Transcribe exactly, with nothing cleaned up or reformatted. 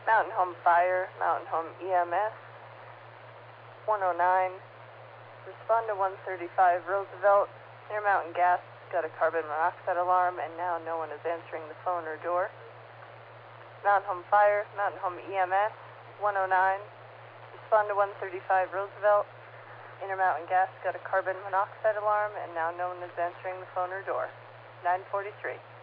Mountain Home Fire, Mountain Home E M S, one oh nine. Respond to one thirty-five Roosevelt. Intermountain Gas got a carbon monoxide alarm, and now no one is answering the phone or door. Mountain Home Fire, Mountain Home E M S, one oh nine. Respond to one thirty-five Roosevelt. Intermountain Gas got a carbon monoxide alarm, and now no one is answering the phone or door. nine forty-three.